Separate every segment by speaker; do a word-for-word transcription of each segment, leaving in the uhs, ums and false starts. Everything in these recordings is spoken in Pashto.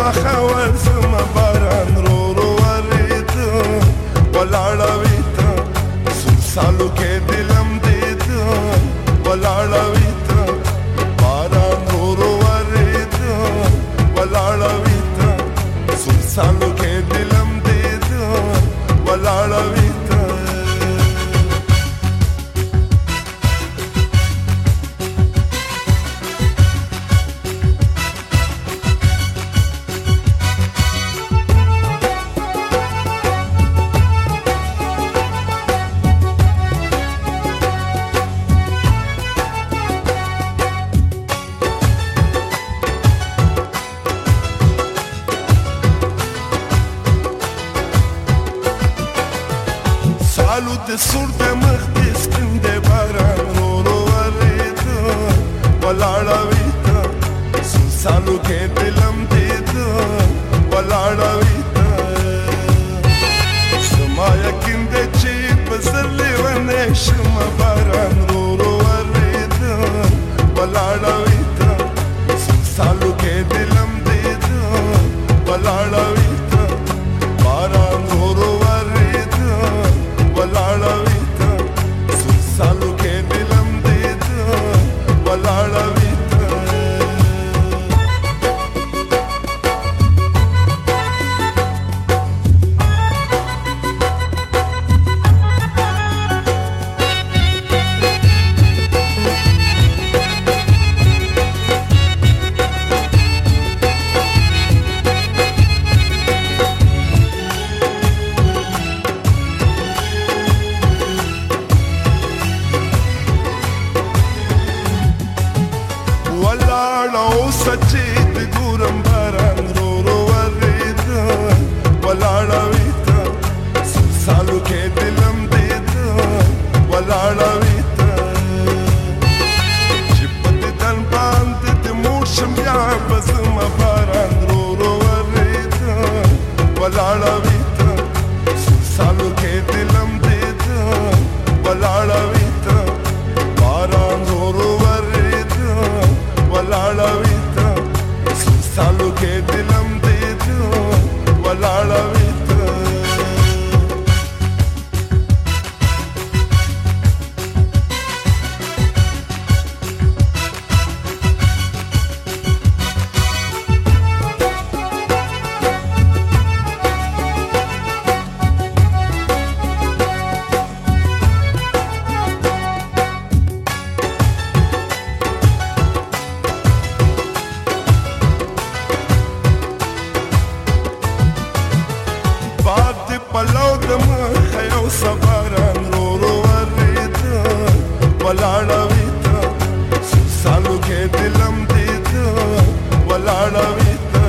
Speaker 1: مخه ورځمه باران رو رو ورېده ولاړه وي ته څو سالو کې دلم دې ته ولاړه وي ته باران رو رو ورېده ولاړه وي ته څو سالو کې دلم دې ته ولاړه وي ته سالو د سور د مخ د سپین د باران رو رو ورېده ولاړه وي ته څو سالو کې دلم دې ته ولاړه وي ته زما یقین دی چې په زر لیونی شمه باران رو رو ورېده ولاړه وي ته څو سالو کې دلم دې ته ولاړه وي ته باران رو رو ورېده ولاړه وي ته څو سالو کې دلم دې ته ولاړه وي ته ولاړه اوسه چې د ګورم باران رو رو ورېده ولاړه وي ته څو سالو کې دلم دې ته ولاړه وي ته چې په دیدن باندې د مور شم بیا به زما باران رو رو ورېده ولاړه وي ته څو سالو کې دلم دې ته ولاړه وي ته باران رو رو ورېده ولاړه وي ته څو سالو کې دلم دې ته ولاړه وي ته باد د پلو د مخه یو سباران رو رو ورېده ولاړه وي ته څو سالو کې دلم دې ته ولاړه وي ته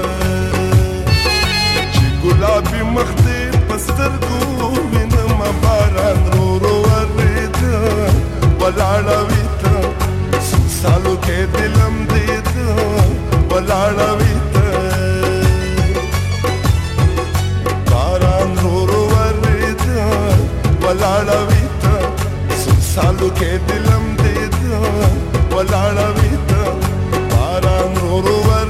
Speaker 1: چې ګلابي مخ دې په سترګو وینمه باران رو رو ورېده ولاړه وي ته څو سالو کې دلم دې ته ولاړه وي ته ولاړه وي ته څو سالو کې دلم دې ته ولاړه وي ته باران رو رو